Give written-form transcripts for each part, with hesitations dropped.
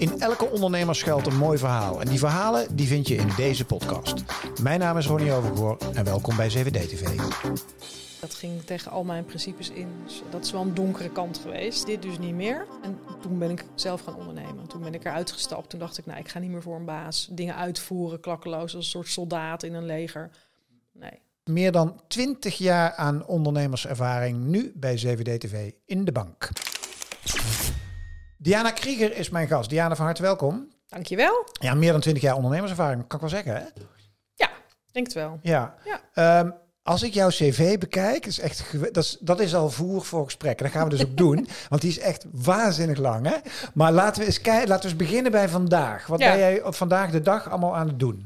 In elke ondernemer schuilt een mooi verhaal. En die verhalen die vind je in deze podcast. Mijn naam is Ronnie Overgoor en welkom bij CVD TV. Dat ging tegen al mijn principes in. Dus dat is wel een donkere kant geweest. Dit dus niet meer. En toen ben ik zelf gaan ondernemen. Toen ben ik eruit gestapt. Toen dacht ik, ik ga niet meer voor een baas. Dingen uitvoeren, klakkeloos, als een soort soldaat in een leger. Nee. Meer dan 20 jaar aan ondernemerservaring nu bij CVD TV in de bank. Diana Krieger is mijn gast. Diana, van harte welkom. Dankjewel. Ja, meer dan 20 jaar ondernemerservaring, kan ik wel zeggen, hè? Ja, denk het wel. Ja. Als ik jouw cv bekijk, is echt dat is al voer voor gesprekken. Dat gaan we dus ook doen, want die is echt waanzinnig lang, hè? Maar laten we eens beginnen bij vandaag. Wat ben jij op vandaag de dag allemaal aan het doen?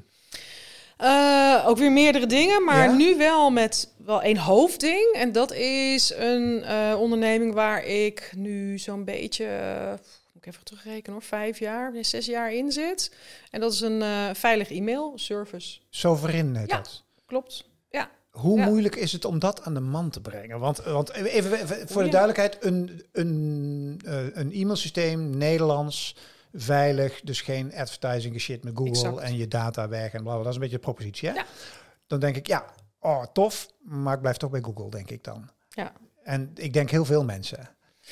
Ook weer meerdere dingen, maar nu wel met één hoofdding. En dat is een onderneming waar ik nu zo'n beetje, moet ik even terugrekenen hoor, 6 jaar in zit. En dat is een veilig e-mail-service. Sovereign heet dat. Klopt. Ja. Hoe moeilijk is het om dat aan de man te brengen? Want even voor de duidelijkheid, een e-mailsysteem, Nederlands, veilig, dus geen advertising shit met Google exact. En je data weg en blablabla. Dat is een beetje de propositie, hè? Ja. Dan denk ik, tof, maar ik blijf toch bij Google, denk ik dan. Ja. En ik denk heel veel mensen.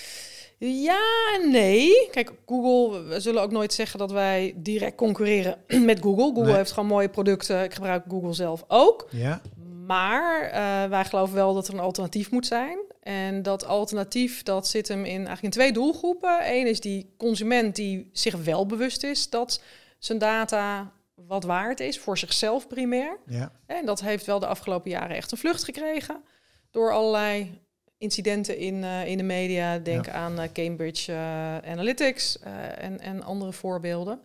Ja en nee. Kijk, Google, we zullen ook nooit zeggen dat wij direct concurreren met Google. Google heeft gewoon mooie producten. Ik gebruik Google zelf ook. Ja. Maar wij geloven wel dat er een alternatief moet zijn. En dat alternatief, dat zit hem eigenlijk in 2 doelgroepen. Eén is die consument die zich wel bewust is dat zijn data wat waard is, voor zichzelf primair. Ja. En dat heeft wel de afgelopen jaren echt een vlucht gekregen door allerlei incidenten in de media. Denk aan Cambridge Analytics en andere voorbeelden.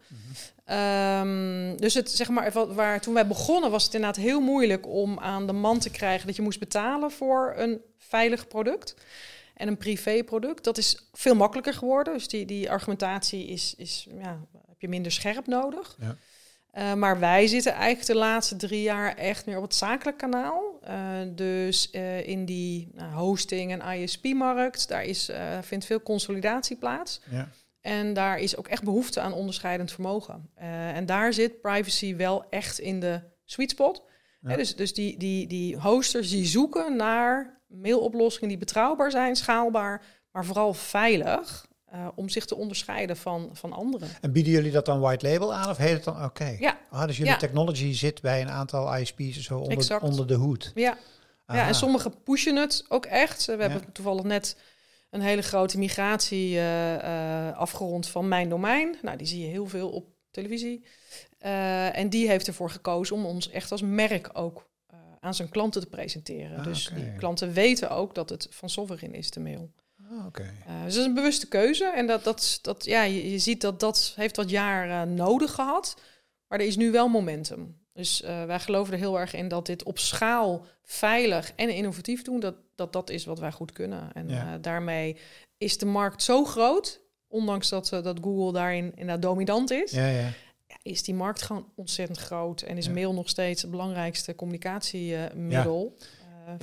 Mm-hmm. Dus het, zeg maar, toen wij begonnen was het inderdaad heel moeilijk om aan de man te krijgen dat je moest betalen voor een veilig product en een privéproduct. Dat is veel makkelijker geworden. Dus die argumentatie is heb je minder scherp nodig. Ja. Maar wij zitten eigenlijk de laatste 3 jaar echt meer op het zakelijk kanaal. Dus in die hosting- en ISP-markt, daar vindt veel consolidatie plaats. Ja. En daar is ook echt behoefte aan onderscheidend vermogen. En daar zit privacy wel echt in de sweet spot. Ja. Dus die hosters die zoeken naar mailoplossingen die betrouwbaar zijn, schaalbaar, maar vooral veilig. Om zich te onderscheiden van anderen. En bieden jullie dat dan white label aan of heet het dan? Oké. Ja. Dus jullie technology zit bij een aantal ISP's zo onder de hoed. Ja. Ja, en sommigen pushen het ook echt. We hebben toevallig net een hele grote migratie afgerond van Mijn Domein. Nou, die zie je heel veel op televisie. En die heeft ervoor gekozen om ons echt als merk ook aan zijn klanten te presenteren. Dus die klanten weten ook dat het van Sovereign is, de mail. Dus dat is een bewuste keuze. En je ziet dat heeft wat jaar nodig gehad. Maar er is nu wel momentum. Dus wij geloven er heel erg in dat dit op schaal veilig en innovatief doen, dat is wat wij goed kunnen. En daarmee is de markt zo groot, ondanks dat Google daarin inderdaad dominant is, is die markt gewoon ontzettend groot. En is mail nog steeds het belangrijkste communicatiemiddel. Ik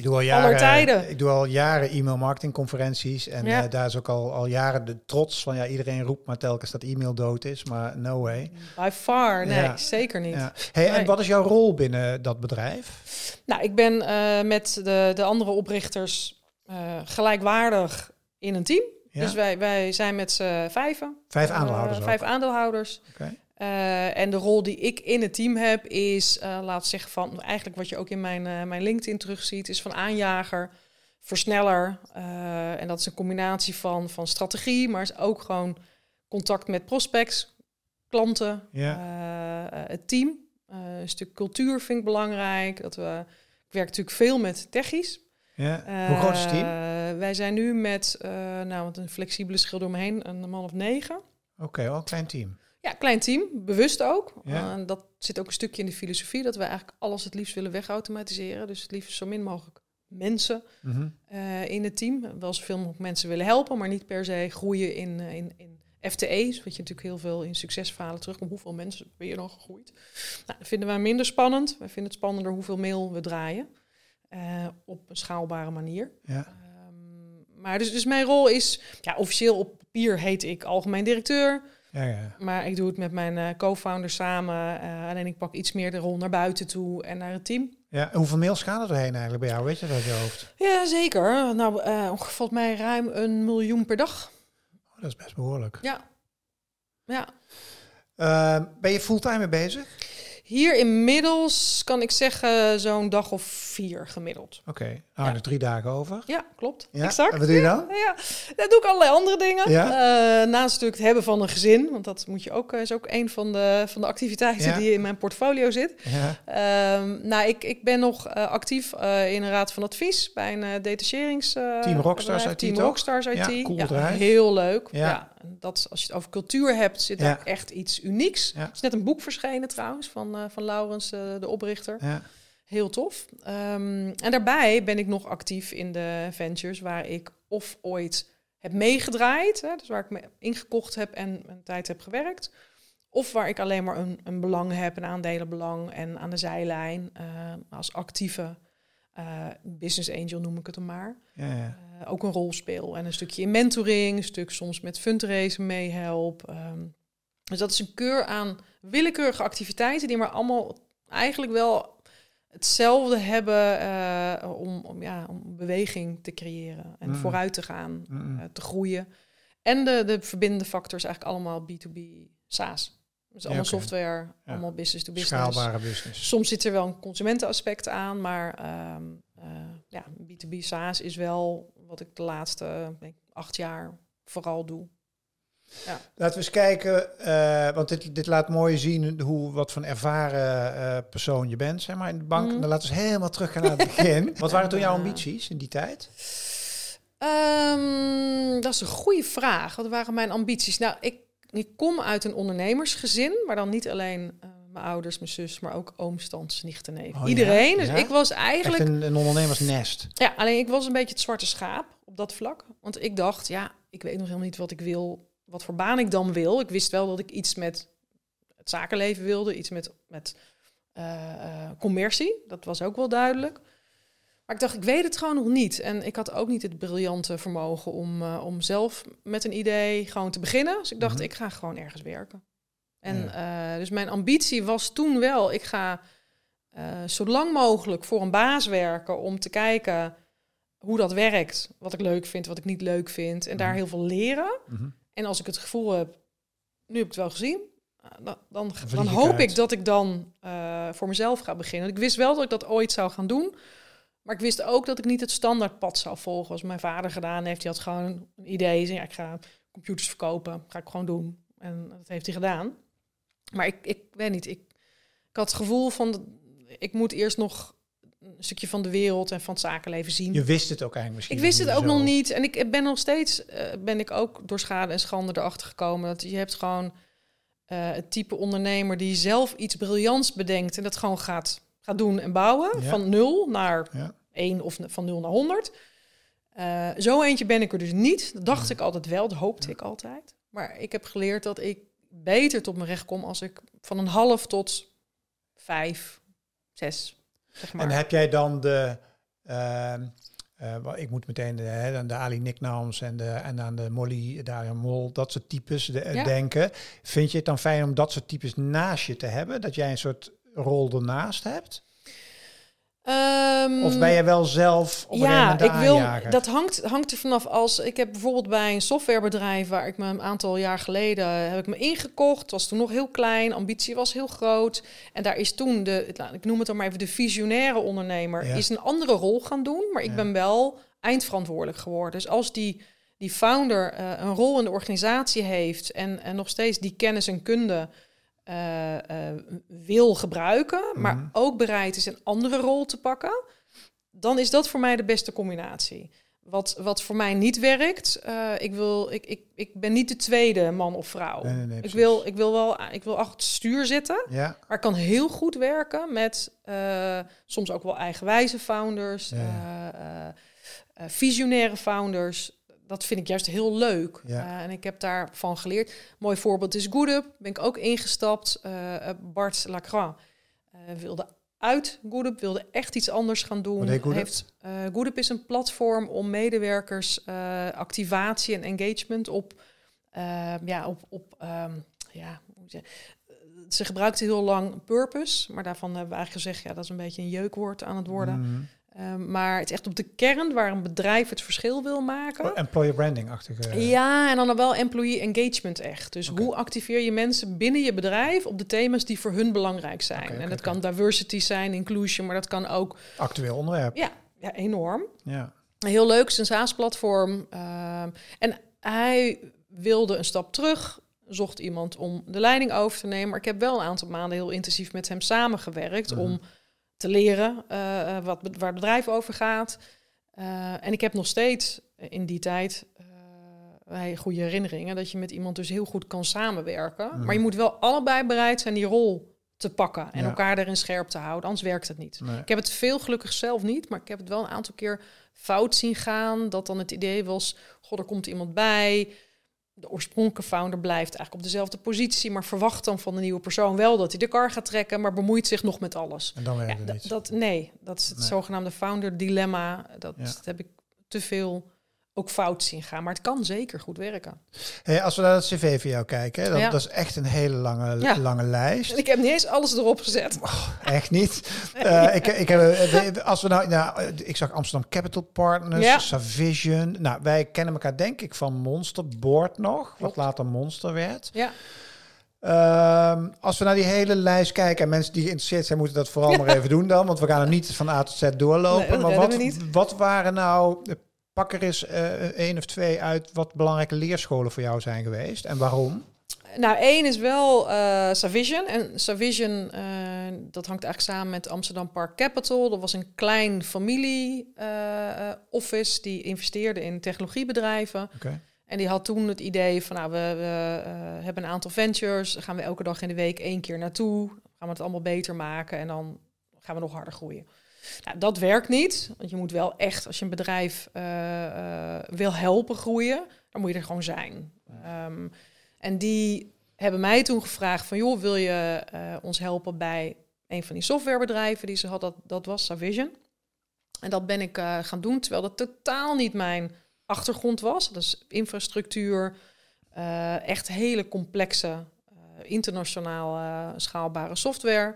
doe al jaren e-mail marketingconferenties en daar is ook al jaren de trots van iedereen roept maar telkens dat e-mail dood is, maar no way. By far, nee, zeker niet. Ja. Hey, en wat is jouw rol binnen dat bedrijf? Nou, ik ben met de andere oprichters gelijkwaardig in een team. Ja. Dus wij zijn met z'n 5. 5 aandeelhouders 5 aandeelhouders. Okay. En de rol die ik in het team heb is, laat zeggen van, eigenlijk wat je ook in mijn LinkedIn terugziet, is van aanjager, versneller. En dat is een combinatie van strategie, maar is ook gewoon contact met prospects, klanten, het team. Een stuk cultuur vind ik belangrijk. Ik werk natuurlijk veel met techies. Ja. Hoe groot is het team? Wij zijn nu met een flexibele schil door me heen, een man of 9. Oké, al een klein team. Ja, klein team, bewust ook. Ja. Dat zit ook een stukje in de filosofie, dat wij eigenlijk alles het liefst willen wegautomatiseren. Dus het liefst zo min mogelijk mensen in het team. Wel zoveel mogelijk mensen willen helpen, maar niet per se groeien in FTE's. Wat je natuurlijk heel veel in succesverhalen terugkomt. Hoeveel mensen ben je dan gegroeid? Nou, dat vinden wij minder spannend. Wij vinden het spannender hoeveel mail we draaien. Op een schaalbare manier. Ja. Maar dus mijn rol is, officieel op papier heet ik algemeen directeur. Maar ik doe het met mijn co-founder samen. Alleen ik pak iets meer de rol naar buiten toe en naar het team. Ja, en hoeveel mails gaan er doorheen eigenlijk bij jou? Weet je dat uit je hoofd? Ja, zeker. Nou, volgens mij ruim 1 miljoen per dag. Oh, dat is best behoorlijk. Ja. Ben je fulltime mee bezig? Hier inmiddels kan ik zeggen zo'n dag of 4 gemiddeld. Oké, nou, er 3 dagen over. Ja, klopt. Ja? Exact. En wat doe je dan? Ja, dan doe ik allerlei andere dingen. Ja? Naast natuurlijk het hebben van een gezin, want dat moet je ook, is ook een van de activiteiten die in mijn portfolio zit. Ja. Ik ben nog actief in een raad van advies bij een detachерings... Team Rockstars IT. Team Rockstars IT. Ja, cool bedrijf. Heel leuk. Ja. Dat, als je het over cultuur hebt, zit daar echt iets unieks. Ja. Er is net een boek verschenen trouwens van Laurens, de oprichter. Ja. Heel tof. En daarbij ben ik nog actief in de ventures waar ik of ooit heb meegedraaid, dus waar ik me ingekocht heb en een tijd heb gewerkt, of waar ik alleen maar een belang heb, een aandelenbelang en aan de zijlijn als actieve business angel noem ik het dan maar. Ja. Ook een rol speel en een stukje in mentoring, een stuk soms met fundraisen meehelp. Dus dat is een keur aan willekeurige activiteiten die maar allemaal eigenlijk wel hetzelfde hebben om beweging te creëren en vooruit te gaan, te groeien. En de verbindende factor is eigenlijk allemaal B2B SaaS. Dus allemaal software, allemaal business to business. Schaalbare business. Soms zit er wel een consumentenaspect aan, maar B2B SaaS is wel wat ik de laatste 8 jaar vooral doe. Ja. Laten we eens kijken, want dit laat mooi zien wat voor een ervaren persoon je bent, zeg maar, in de bank. Dan laten we eens helemaal terug gaan naar het begin. Wat waren toen jouw ambities in die tijd? Dat is een goede vraag. Wat waren mijn ambities? Nou, ik kom uit een ondernemersgezin, maar dan niet alleen mijn ouders, mijn zus, maar ook ooms, tantes, nichten, neven. Iedereen. Dus ik was eigenlijk... Echt een ondernemersnest. Ja, alleen ik was een beetje het zwarte schaap op dat vlak. Want ik dacht, ik weet nog helemaal niet wat ik wil, wat voor baan ik dan wil. Ik wist wel dat ik iets met het zakenleven wilde, iets met commercie. Dat was ook wel duidelijk. Maar ik dacht, ik weet het gewoon nog niet. En ik had ook niet het briljante vermogen om zelf met een idee gewoon te beginnen. Dus ik dacht, ik ga gewoon ergens werken. En dus mijn ambitie was toen wel, ik ga zo lang mogelijk voor een baas werken om te kijken hoe dat werkt, wat ik leuk vind, wat ik niet leuk vind. En daar heel veel leren. En als ik het gevoel heb, nu heb ik het wel gezien, dan hoop ik dat ik dan voor mezelf ga beginnen. Ik wist wel dat ik dat ooit zou gaan doen. Maar ik wist ook dat ik niet het standaardpad zou volgen. Als mijn vader gedaan heeft, die had gewoon een idee. Zei, ik ga computers verkopen, ga ik gewoon doen. En dat heeft hij gedaan. Maar ik weet niet, ik had het gevoel van, ik moet eerst nog een stukje van de wereld en van het zakenleven zien. Je wist het ook eigenlijk misschien. Ik wist het ook nog niet. En ik ben nog steeds, ben ik ook door schade en schande erachter gekomen. Dat je hebt gewoon het type ondernemer die zelf iets briljants bedenkt en dat gewoon gaat doen en bouwen. Ja. Van 0 naar 1 of van 0 naar 100. Zo eentje ben ik er dus niet. Dat dacht ik altijd wel, dat hoopte ik altijd. Maar ik heb geleerd dat ik beter tot mijn recht kom als ik van een half tot 5, 6, zeg maar. En heb jij dan ik moet meteen de Ali Nicknams en aan de Molly, Daria Mol, dat soort types denken. Vind je het dan fijn om dat soort types naast je te hebben? Dat jij een soort rol ernaast hebt? Of ben je wel zelf op aanjager? Dat hangt er vanaf. Als ik heb bijvoorbeeld bij een softwarebedrijf waar ik me een aantal jaar geleden heb ik me ingekocht. Het was toen nog heel klein, ambitie was heel groot. En daar is toen ik noem het dan maar even de visionaire ondernemer, is een andere rol gaan doen. Maar ik ben wel eindverantwoordelijk geworden. Dus als die founder een rol in de organisatie heeft en nog steeds die kennis en kunde wil gebruiken, maar ook bereid is een andere rol te pakken, dan is dat voor mij de beste combinatie. Wat voor mij niet werkt, ik ben niet de tweede man of vrouw. Nee, ik wil achter het stuur zitten, maar ik kan heel goed werken met soms ook wel eigenwijze founders, visionaire founders. Dat vind ik juist heel leuk. En ik heb daarvan geleerd. Mooi voorbeeld is GoodUp. Ben ik ook ingestapt. Bart Lacroix wilde uit GoodUp, wilde echt iets anders gaan doen. GoodUp is een platform om medewerkers activatie en engagement op Ze gebruikte heel lang purpose, maar daarvan hebben we eigenlijk gezegd, ja, dat is een beetje een jeukwoord aan het worden. Mm. Maar het is echt op de kern waar een bedrijf het verschil wil maken. Employer branding-achtige. Ja, en dan wel employee engagement echt. Dus hoe activeer je mensen binnen je bedrijf op de thema's die voor hun belangrijk zijn? En dat kan diversity zijn, inclusion, maar dat kan ook... Actueel onderwerp. Ja, enorm. Ja. Heel leuk, zijn SaaS-platform. En hij wilde een stap terug, zocht iemand om de leiding over te nemen. Maar ik heb wel een aantal maanden heel intensief met hem samengewerkt om te leren waar het bedrijf over gaat. En ik heb nog steeds in die tijd goede herinneringen dat je met iemand dus heel goed kan samenwerken. Maar je moet wel allebei bereid zijn die rol te pakken en elkaar erin scherp te houden, anders werkt het niet. Nee. Ik heb het veel gelukkig zelf niet, maar ik heb het wel een aantal keer fout zien gaan, dat dan het idee was, er komt iemand bij, de oorspronkelijke founder blijft eigenlijk op dezelfde positie, maar verwacht dan van de nieuwe persoon wel dat hij de kar gaat trekken, maar bemoeit zich nog met alles. En dan werkt het niet. Dat is het zogenaamde founder dilemma. Dat heb ik te veel ook fout zien gaan, maar het kan zeker goed werken. Hey, als we naar het cv van jou kijken, hè, dat is echt een hele lange lijst. En ik heb niet eens alles erop gezet. Echt niet. Ik heb, als we ik zag Amsterdam Capital Partners, Savision. Nou, wij kennen elkaar denk ik van Monsterboard nog, wat later Monster werd. Ja. Als we naar die hele lijst kijken en mensen die geïnteresseerd zijn, moeten dat vooral maar even doen dan, want we gaan er niet van A tot Z doorlopen. Nee, maar wat waren nou... Pak er eens 1 of 2 uit wat belangrijke leerscholen voor jou zijn geweest en waarom? Nou, 1 is wel Savision. En Savision, dat hangt eigenlijk samen met Amsterdam Park Capital. Dat was een klein familie office die investeerde in technologiebedrijven. Okay. En die had toen het idee van, we hebben een aantal ventures. Daar gaan we elke dag in de week 1 keer naartoe. Gaan we het allemaal beter maken en dan gaan we nog harder groeien. Nou, dat werkt niet, want je moet wel echt, als je een bedrijf wil helpen groeien, dan moet je er gewoon zijn. En die hebben mij toen gevraagd van, joh, wil je ons helpen bij een van die softwarebedrijven die ze had, dat was Savision. En dat ben ik gaan doen, terwijl dat totaal niet mijn achtergrond was. Dat is infrastructuur, echt hele complexe, internationaal schaalbare software.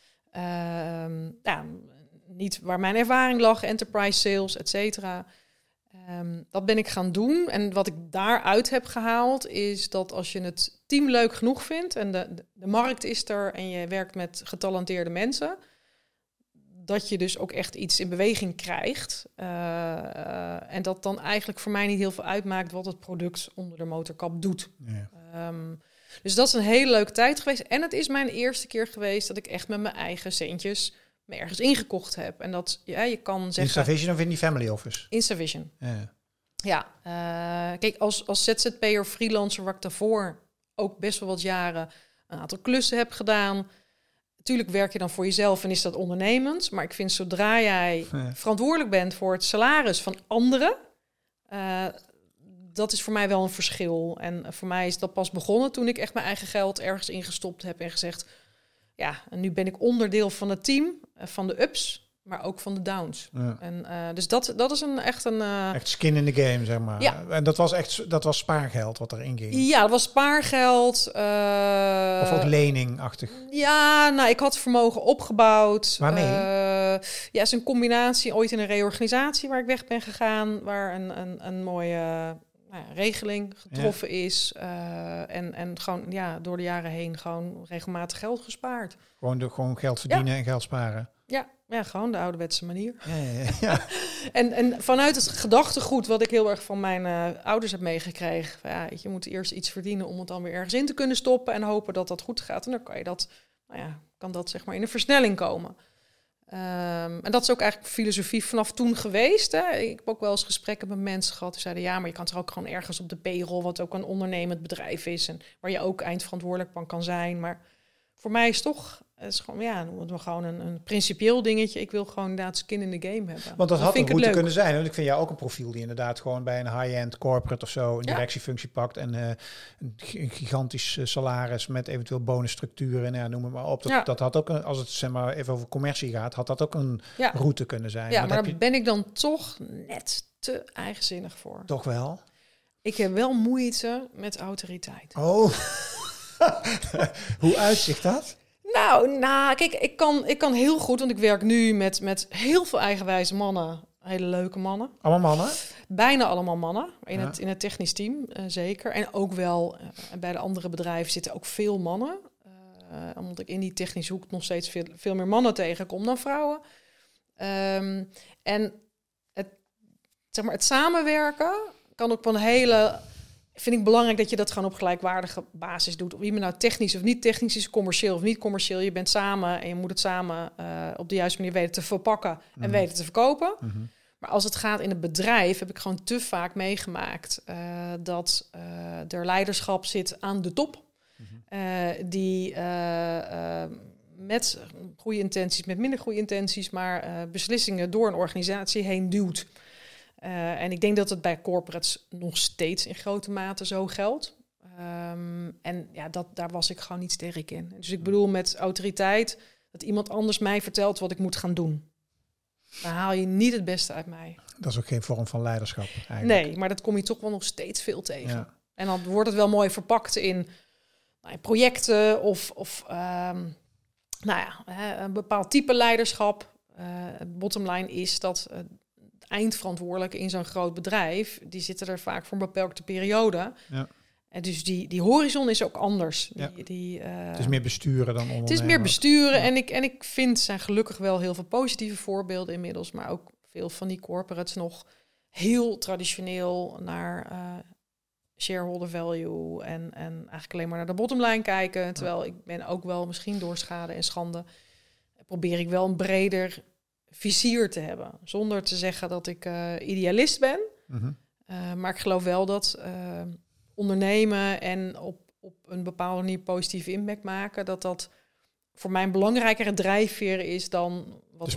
Niet waar mijn ervaring lag, enterprise sales, et cetera. Dat ben ik gaan doen. En wat ik daaruit heb gehaald is dat als je het team leuk genoeg vindt en de markt is er en je werkt met getalenteerde mensen, dat je dus ook echt iets in beweging krijgt. En dat dan eigenlijk voor mij niet heel veel uitmaakt wat het product onder de motorkap doet. Ja. Dus dat is een hele leuke tijd geweest. En het is mijn eerste keer geweest dat ik echt met mijn eigen centjes me ergens ingekocht heb. En dat, je kan zeggen... In Savision of in die family office? In Savision. Ja. Kijk, als ZZP'er, freelancer, waar ik daarvoor ook best wel wat jaren een aantal klussen heb gedaan. Natuurlijk werk je dan voor jezelf en is dat ondernemend. Maar ik vind zodra jij verantwoordelijk bent voor het salaris van anderen, dat is voor mij wel een verschil. En voor mij is dat pas begonnen toen ik echt mijn eigen geld ergens ingestopt heb en gezegd, ja, en nu ben ik onderdeel van het team, van de ups, maar ook van de downs. Ja. En dus dat is echt een... Echt skin in the game, zeg maar. Ja. En dat was spaargeld wat erin ging? Ja, dat was spaargeld. Of ook leningachtig? Ja, nou, ik had vermogen opgebouwd. Waarmee? Ja, is een combinatie. Ooit in een reorganisatie waar ik weg ben gegaan, waar een mooie regeling getroffen is. En gewoon door de jaren heen gewoon regelmatig geld gespaard. Gewoon geld verdienen en geld sparen? Ja, gewoon de ouderwetse manier. Ja. En vanuit het gedachtegoed wat ik heel erg van mijn ouders heb meegekregen. Je moet eerst iets verdienen om het dan weer ergens in te kunnen stoppen en hopen dat dat goed gaat. En dan kan je kan dat zeg maar in een versnelling komen. En dat is ook eigenlijk filosofie vanaf toen geweest. Hè. Ik heb ook wel eens gesprekken met mensen gehad die zeiden, ja, maar je kan er ook gewoon ergens op de payroll, wat ook een ondernemend bedrijf is en waar je ook eindverantwoordelijk van kan zijn. Maar voor mij is toch, het is gewoon, noemen we gewoon een principieel dingetje. Ik wil gewoon inderdaad skin in the game hebben. Want dat had een route kunnen zijn. Want ik vind jou ook een profiel die inderdaad gewoon bij een high-end corporate of zo een directiefunctie pakt en een gigantisch salaris met eventueel bonusstructuren en noem het maar op. Dat had ook, als het zeg maar even over commercie gaat, had dat ook een route kunnen zijn. Ja, maar daar ben ik dan toch net te eigenzinnig voor. Toch wel? Ik heb wel moeite met autoriteit. Oh, hoe uitzicht dat? Nou, kijk, ik kan heel goed, want ik werk nu met heel veel eigenwijze mannen. Hele leuke mannen. Allemaal mannen? Bijna allemaal mannen. In het technisch team, zeker. En ook wel bij de andere bedrijven zitten ook veel mannen. Omdat ik in die technische hoek nog steeds veel meer mannen tegenkom dan vrouwen. En het samenwerken kan ook op een hele... Vind ik belangrijk dat je dat gewoon op gelijkwaardige basis doet. Of iemand nou technisch of niet technisch is, commercieel of niet commercieel. Je bent samen en je moet het samen op de juiste manier weten te verpakken en weten te verkopen. Mm-hmm. Maar als het gaat in het bedrijf, heb ik gewoon te vaak meegemaakt dat er leiderschap zit aan de top. Mm-hmm. Die met goede intenties, met minder goede intenties, maar beslissingen door een organisatie heen duwt. En ik denk dat het bij corporates nog steeds in grote mate zo geldt. En ja, daar was ik gewoon niet sterk in. Dus ik bedoel met autoriteit dat iemand anders mij vertelt wat ik moet gaan doen. Dan haal je niet het beste uit mij. Dat is ook geen vorm van leiderschap eigenlijk. Nee, maar dat kom je toch wel nog steeds veel tegen. Ja. En dan wordt het wel mooi verpakt in projecten of een bepaald type leiderschap. Bottom line is dat... eindverantwoordelijken in zo'n groot bedrijf, die zitten er vaak voor een beperkte periode. Ja. En dus die horizon is ook anders. Ja. Het is meer besturen dan ondernemen. Het is meer besturen. Ja. En ik vind, zijn gelukkig wel heel veel positieve voorbeelden inmiddels, maar ook veel van die corporates nog heel traditioneel naar shareholder value en eigenlijk alleen maar naar de bottomline kijken. Terwijl ik ben ook wel misschien door schade en schande probeer ik wel een breder vizier te hebben. Zonder te zeggen dat ik idealist ben. Mm-hmm. Maar ik geloof wel dat ondernemen en op een bepaalde manier positieve impact maken, dat voor mij een belangrijkere drijfveer is dan wat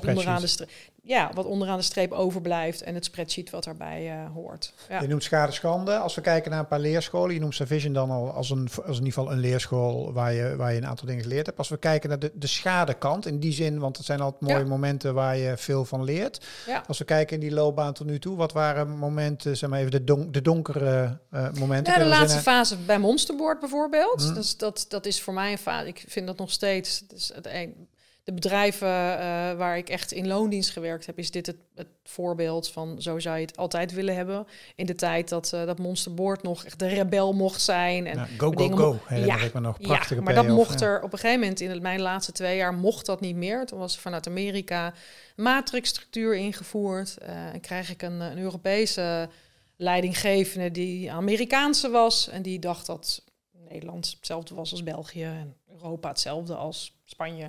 onderaan de streep overblijft en het spreadsheet wat daarbij hoort. Ja. Je noemt schade schande. Als we kijken naar een paar leerscholen, je noemt Savision dan al als in ieder geval een leerschool waar je een aantal dingen geleerd hebt. Als we kijken naar de schadekant, in die zin, want het zijn altijd mooie momenten waar je veel van leert. Ja. Als we kijken in die loopbaan tot nu toe, wat waren momenten, zeg maar even de donkere momenten? Ja, de laatste fase bij Monsterboard bijvoorbeeld. Dus dat is voor mij een fase. Ik vind dat nog steeds. Dus de bedrijven waar ik echt in loondienst gewerkt heb, is dit het voorbeeld van zo zou je het altijd willen hebben. In de tijd dat Monsterboard nog echt de rebel mocht zijn. En go. Ik me nog prachtige maar dat mocht er op een gegeven moment in mijn laatste 2 jaar mocht dat niet meer. Toen was er vanuit Amerika matrixstructuur ingevoerd. En krijg ik een Europese leidinggevende die Amerikaanse was en die dacht dat Nederland hetzelfde was als België en Europa hetzelfde als Spanje.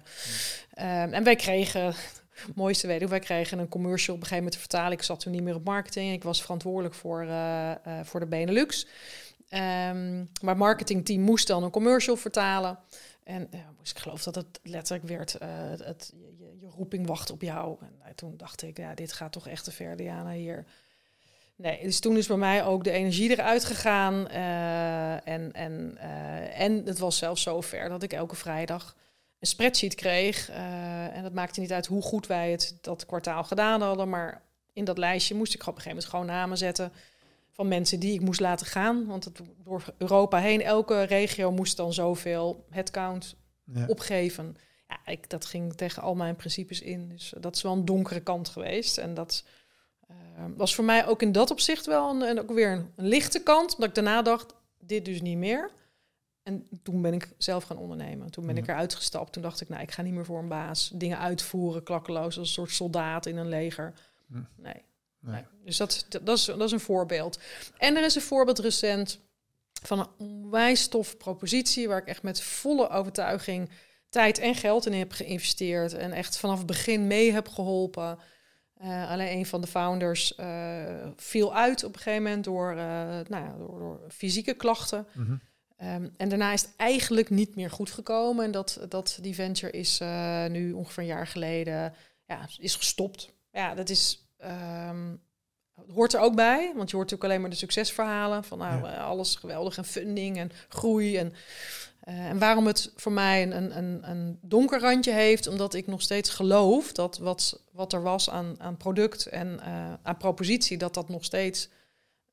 En wij kregen, het mooiste weet ik, wij kregen een commercial op een gegeven moment te vertalen. Ik zat toen niet meer op marketing. Ik was verantwoordelijk voor de Benelux. Maar het marketingteam moest dan een commercial vertalen. En ik geloof dat het letterlijk werd, je roeping wacht op jou. En toen dacht ik, dit gaat toch echt te ver, Diana, hier. Nee, dus toen is bij mij ook de energie eruit gegaan. En het was zelfs zo ver dat ik elke vrijdag een spreadsheet kreeg. En dat maakte niet uit hoe goed wij het dat kwartaal gedaan hadden. Maar in dat lijstje moest ik op een gegeven moment gewoon namen zetten van mensen die ik moest laten gaan. Want door Europa heen, elke regio moest dan zoveel headcount opgeven. Ja, dat ging tegen al mijn principes in. Dus dat is wel een donkere kant geweest. En dat was voor mij ook in dat opzicht wel ook weer een lichte kant. Omdat ik daarna dacht, dit dus niet meer. En toen ben ik zelf gaan ondernemen. Toen ben ik eruit gestapt. Toen dacht ik, ik ga niet meer voor een baas. Dingen uitvoeren, klakkeloos, als een soort soldaat in een leger. Nee. Dus dat is een voorbeeld. En er is een voorbeeld recent van een onwijs toffe propositie, waar ik echt met volle overtuiging tijd en geld in heb geïnvesteerd. En echt vanaf het begin mee heb geholpen. Alleen een van de founders viel uit op een gegeven moment door fysieke klachten. Mm-hmm. En daarna is het eigenlijk niet meer goed gekomen. En die venture is nu ongeveer een jaar geleden is gestopt. Ja, dat is hoort er ook bij. Want je hoort natuurlijk alleen maar de succesverhalen van alles geweldig en funding en groei. En waarom het voor mij een donker randje heeft, omdat ik nog steeds geloof dat wat er was aan product en aan propositie, dat nog steeds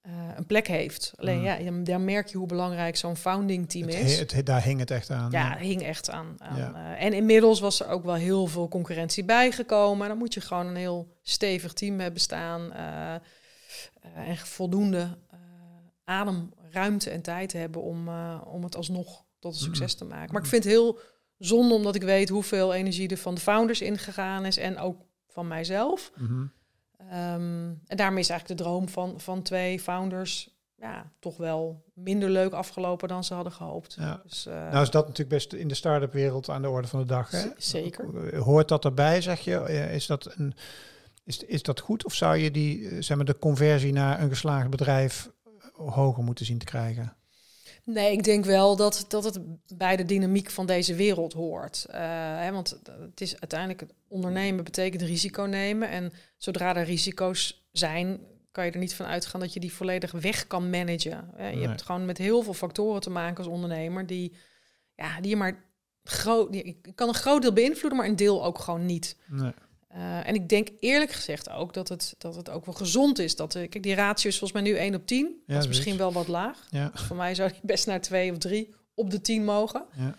een plek heeft. Alleen daar merk je hoe belangrijk zo'n founding team is. Daar hing het echt aan. Ja, hing echt aan. En inmiddels was er ook wel heel veel concurrentie bijgekomen. Dan moet je gewoon een heel stevig team hebben staan. En voldoende adem, ruimte en tijd hebben om het alsnog tot een succes te maken. Maar ik vind het heel zonde, omdat ik weet hoeveel energie er van de founders ingegaan is en ook van mijzelf. En daarmee is eigenlijk de droom van 2 founders toch wel minder leuk afgelopen dan ze hadden gehoopt. Ja. Dus, nou is dat natuurlijk best in de start-up wereld aan de orde van de dag. Hè? Zeker. Hoort dat erbij, zeg je? Is dat goed? Of zou je de conversie naar een geslaagd bedrijf hoger moeten zien te krijgen? Nee, ik denk wel dat het bij de dynamiek van deze wereld hoort. Want het is uiteindelijk het ondernemen betekent risico nemen. En zodra er risico's zijn, kan je er niet van uitgaan dat je die volledig weg kan managen. Je hebt gewoon met heel veel factoren te maken als ondernemer die je maar je kan een groot deel beïnvloeden, maar een deel ook gewoon niet. Nee. En ik denk eerlijk gezegd ook dat het ook wel gezond is. Kijk, die ratio is volgens mij nu 1 op 10. Dat is misschien wel wat laag. Ja. Dus voor mij zou die best naar 2 of 3 op de 10 mogen. Ja.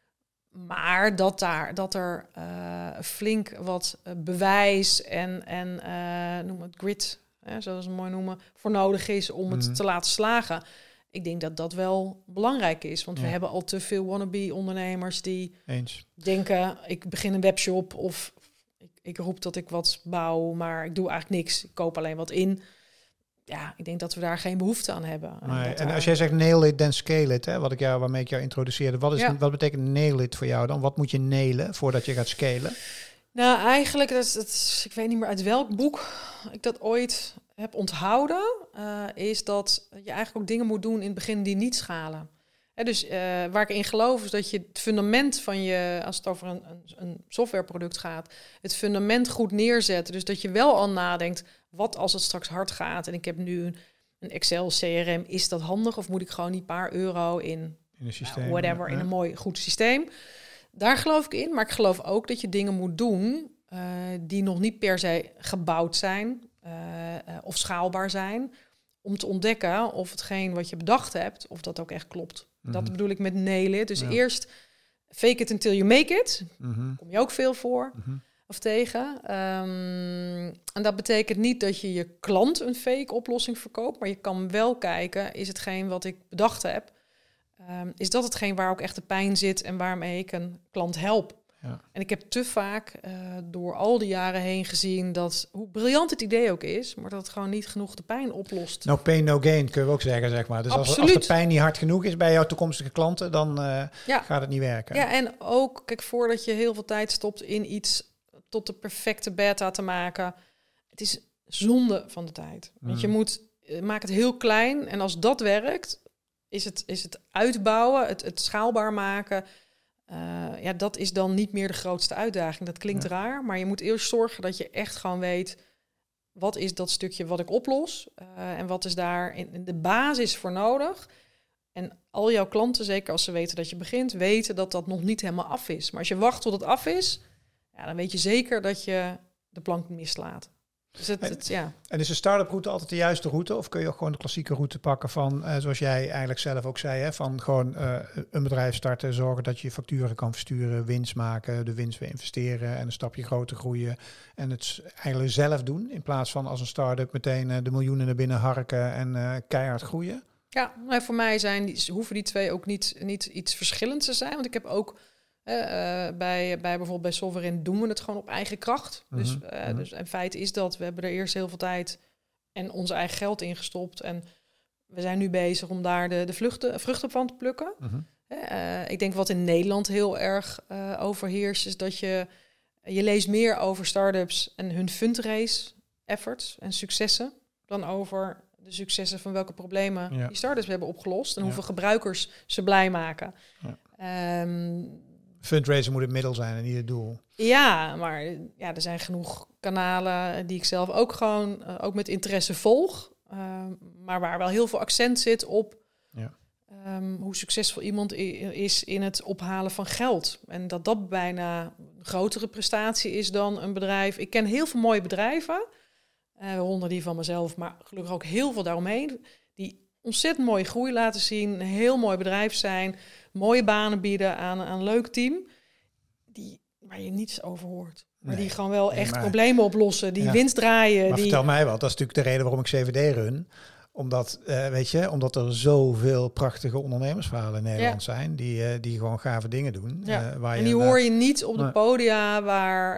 Maar dat er flink wat bewijs en noem het grit, zoals we het mooi noemen, voor nodig is om het te laten slagen. Ik denk dat dat wel belangrijk is. Want we hebben al te veel wannabe-ondernemers die denken, ik begin een webshop of ik roep dat ik wat bouw, maar ik doe eigenlijk niks. Ik koop alleen wat in. Ja, ik denk dat we daar geen behoefte aan hebben. En als jij zegt nail it, then scale it, hè, waarmee ik jou introduceerde. Wat betekent nail it voor jou dan? Wat moet je nailen voordat je gaat scalen? Nou, eigenlijk, ik weet niet meer uit welk boek ik dat ooit heb onthouden, is dat je eigenlijk ook dingen moet doen in het begin die niet schalen. Dus waar ik in geloof is dat je het fundament van je, als het over een softwareproduct gaat, het fundament goed neerzet. Dus dat je wel al nadenkt, wat als het straks hard gaat en ik heb nu een Excel CRM, is dat handig of moet ik gewoon die paar euro in een systeem, in een mooi goed systeem. Daar geloof ik in, maar ik geloof ook dat je dingen moet doen die nog niet per se gebouwd zijn of schaalbaar zijn, om te ontdekken of hetgeen wat je bedacht hebt, of dat ook echt klopt. Dat bedoel ik met nailen. Dus eerst fake it until you make it. Kom je ook veel voor of tegen. En dat betekent niet dat je je klant een fake oplossing verkoopt, maar je kan wel kijken, is hetgeen wat ik bedacht heb, is dat hetgeen waar ook echt de pijn zit en waarmee ik een klant help. Ja. En ik heb te vaak door al die jaren heen gezien dat, hoe briljant het idee ook is, maar dat het gewoon niet genoeg de pijn oplost. No pain, no gain, kunnen we ook zeggen, zeg maar. Dus als de pijn niet hard genoeg is bij jouw toekomstige klanten, dan gaat het niet werken. Ja, en ook, kijk, voordat je heel veel tijd stopt in iets tot de perfecte beta te maken, het is zonde van de tijd. Want je maak het heel klein en als dat werkt, is het uitbouwen, het schaalbaar maken. Dat is dan niet meer de grootste uitdaging. Dat klinkt raar, maar je moet eerst zorgen dat je echt gewoon weet, wat is dat stukje wat ik oplos en wat is daar in de basis voor nodig. En al jouw klanten, zeker als ze weten dat je begint, weten dat dat nog niet helemaal af is. Maar als je wacht tot het af is, dan weet je zeker dat je de plank mislaat. Dus En is de start-up route altijd de juiste route? Of kun je ook gewoon de klassieke route pakken van, zoals jij eigenlijk zelf ook zei, van gewoon een bedrijf starten, zorgen dat je facturen kan versturen, winst maken, de winst weer investeren en een stapje groter groeien. En het eigenlijk zelf doen, in plaats van als een start-up meteen de miljoenen naar binnen harken en keihard groeien? Ja, maar voor mij hoeven die twee ook niet iets verschillends te zijn. Want ik heb ook bij bijvoorbeeld bij Sovereign doen we het gewoon op eigen kracht. Dus en feit is dat we hebben er eerst heel veel tijd en ons eigen geld in gestopt. En we zijn nu bezig om daar de vruchten van te plukken. Ik denk wat in Nederland heel erg overheerst, is dat je leest meer over start-ups en hun fundraise efforts en successen dan over de successen van welke problemen die start-ups hebben opgelost en hoeveel gebruikers ze blij maken. Fundraiser moet het middel zijn en niet het doel. Ja, maar er zijn genoeg kanalen die ik zelf ook gewoon ook met interesse volg. Maar waar wel heel veel accent zit op hoe succesvol iemand is in het ophalen van geld. En dat bijna een grotere prestatie is dan een bedrijf. Ik ken heel veel mooie bedrijven, waaronder die van mezelf, maar gelukkig ook heel veel daaromheen, die ontzettend mooie groei laten zien, een heel mooi bedrijf zijn, mooie banen bieden aan een leuk team, waar je niets over hoort. Maar die gewoon wel echt problemen oplossen, die winst draaien. Maar vertel mij wat, dat is natuurlijk de reden waarom ik CVD run. Omdat, omdat er zoveel prachtige ondernemersverhalen in Nederland zijn, die gewoon gave dingen doen. Ja. En die hoor je niet op de podia waar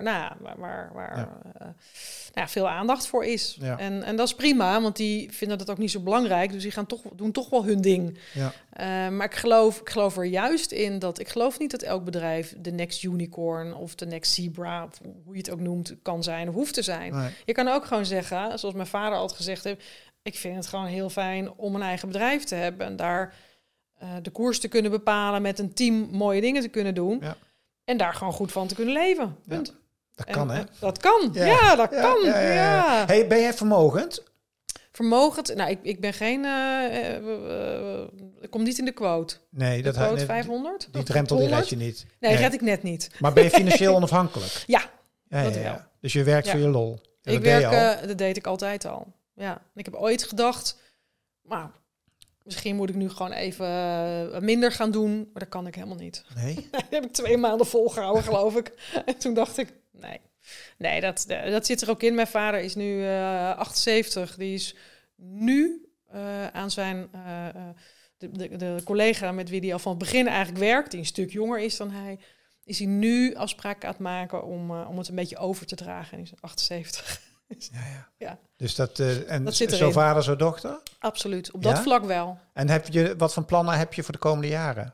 veel aandacht voor is. Ja. En dat is prima, want die vinden dat ook niet zo belangrijk. Dus die doen toch wel hun ding. Ja. Maar ik geloof er juist in dat... Ik geloof niet dat elk bedrijf de next unicorn of de next zebra, of hoe je het ook noemt, kan zijn of hoeft te zijn. Nee. Je kan ook gewoon zeggen, zoals mijn vader altijd gezegd heeft, ik vind het gewoon heel fijn om een eigen bedrijf te hebben en daar de koers te kunnen bepalen, met een team mooie dingen te kunnen doen en daar gewoon goed van te kunnen leven. Punt. Ja. Dat kan, hè? Dat kan. Ja, dat kan. Ja. Hey, ben jij vermogend? Vermogend? Nou, ik ben geen... ik kom niet in de quote. Nee, de quote 500? Die drempel die red je niet. Nee, red ik net niet. Maar ben je financieel onafhankelijk? Ja, dat wel. Dus je werkt voor je lol? Dat deed ik altijd al. Ja. En ik heb ooit gedacht, nou, misschien moet ik nu gewoon even minder gaan doen. Maar dat kan ik helemaal niet. Nee? Dat heb ik 2 maanden volgehouden, geloof ik. En toen dacht ik, nee, dat zit er ook in. Mijn vader is nu 78. Die is nu aan zijn... de collega met wie hij al van het begin eigenlijk werkt, die een stuk jonger is dan hij, is hij nu afspraken aan het maken om het een beetje over te dragen. En hij is 78. Ja. Dus dat zit zo vader, zo dochter? Absoluut, op dat vlak wel. En wat voor plannen heb je voor de komende jaren?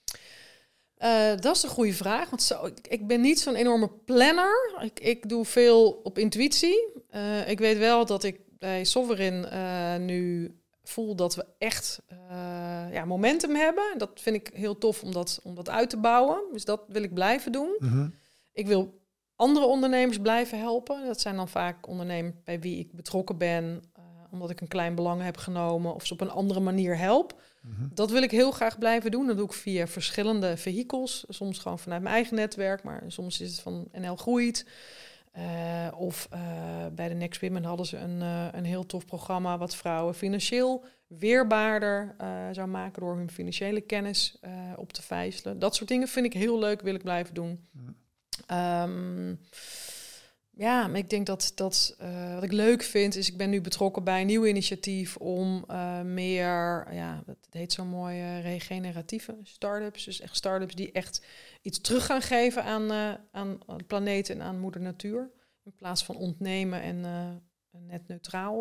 Dat is een goede vraag. Want ik ben niet zo'n enorme planner. Ik doe veel op intuïtie. Ik weet wel dat ik bij Sovereign nu voel dat we echt momentum hebben. Dat vind ik heel tof om dat uit te bouwen. Dus dat wil ik blijven doen. Mm-hmm. Ik wil andere ondernemers blijven helpen. Dat zijn dan vaak ondernemers bij wie ik betrokken ben, omdat ik een klein belang heb genomen of ze op een andere manier help. Mm-hmm. Dat wil ik heel graag blijven doen. Dat doe ik via verschillende vehicles. Soms gewoon vanuit mijn eigen netwerk, maar soms is het van NL Groeit. Bij de Next Women hadden ze een heel tof programma wat vrouwen financieel weerbaarder zou maken door hun financiële kennis op te vijzelen. Dat soort dingen vind ik heel leuk, wil ik blijven doen. Maar ik denk dat wat ik leuk vind is, ik ben nu betrokken bij een nieuw initiatief om meer, dat heet zo mooi, regeneratieve start-ups. Dus echt start-ups die echt iets terug gaan geven aan de planeet en aan moeder natuur. In plaats van ontnemen en net neutraal.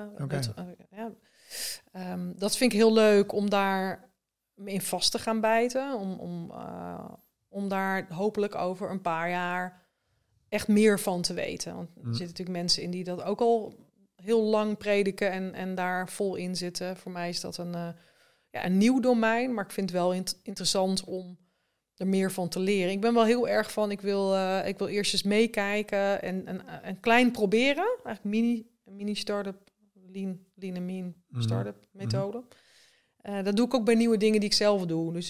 Dat vind ik heel leuk om daar in vast te gaan bijten. Om daar hopelijk over een paar jaar echt meer van te weten. Want er zitten natuurlijk mensen in die dat ook al heel lang prediken en daar vol in zitten. Voor mij is dat een nieuw domein, maar ik vind het wel interessant om er meer van te leren. Ik ben wel heel erg van, ik wil eerst eens meekijken en klein proberen. Eigenlijk mini start-up, lean and mean start-up methode. Dat doe ik ook bij nieuwe dingen die ik zelf doe. Dus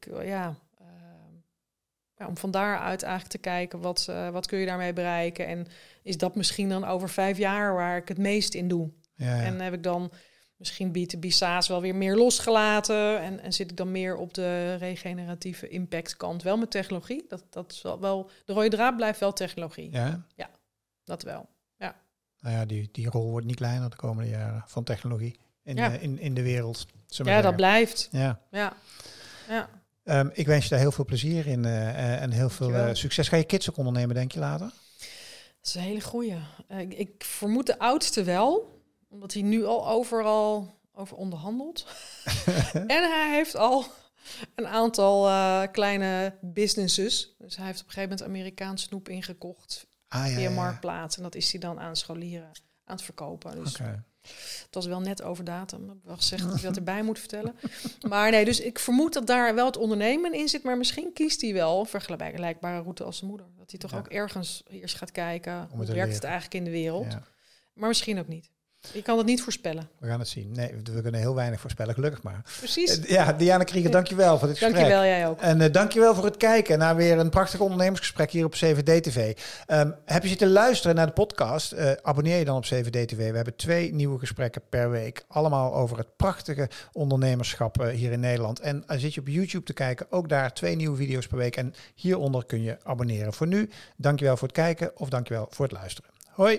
om van daaruit eigenlijk te kijken, wat kun je daarmee bereiken? En is dat misschien dan over 5 jaar waar ik het meest in doe? Ja. En heb ik dan misschien B2B SaaS wel weer meer losgelaten en zit ik dan meer op de regeneratieve impactkant, wel met technologie. Dat is wel de rode draad blijft wel technologie. Ja, dat wel. Ja. Nou ja, die rol wordt niet kleiner de komende jaren van technologie in de wereld. Dat blijft. Ja. Ik wens je daar heel veel plezier in en heel veel succes. Ga je kids ook ondernemen, denk je, later? Dat is een hele goeie. Ik vermoed de oudste wel, omdat hij nu al overal over onderhandelt. En hij heeft al een aantal kleine businesses. Dus hij heeft op een gegeven moment Amerikaans snoep ingekocht via Marktplaats. En dat is hij dan aan scholieren aan het verkopen. Dus het was wel net over datum. Ik heb wel gezegd dat ik dat erbij moet vertellen. Maar nee, dus ik vermoed dat daar wel het ondernemen in zit. Maar misschien kiest hij wel een vergelijkbare route als zijn moeder. Dat hij toch ook ergens eerst gaat kijken. Hoe werkt het eigenlijk in de wereld? Ja. Maar misschien ook niet. Je kan het niet voorspellen. We gaan het zien. Nee, we kunnen heel weinig voorspellen, gelukkig maar. Precies. Diana Krieger, dankjewel voor dit gesprek. Dankjewel, jij ook. En dankjewel voor het kijken naar weer een prachtig ondernemersgesprek hier op 7D-TV. Heb je zitten luisteren naar de podcast? Abonneer je dan op 7D-TV. We hebben 2 nieuwe gesprekken per week. Allemaal over het prachtige ondernemerschap hier in Nederland. En zit je op YouTube te kijken, ook daar 2 nieuwe video's per week. En hieronder kun je abonneren. Voor nu, dankjewel voor het kijken of dankjewel voor het luisteren. Hoi!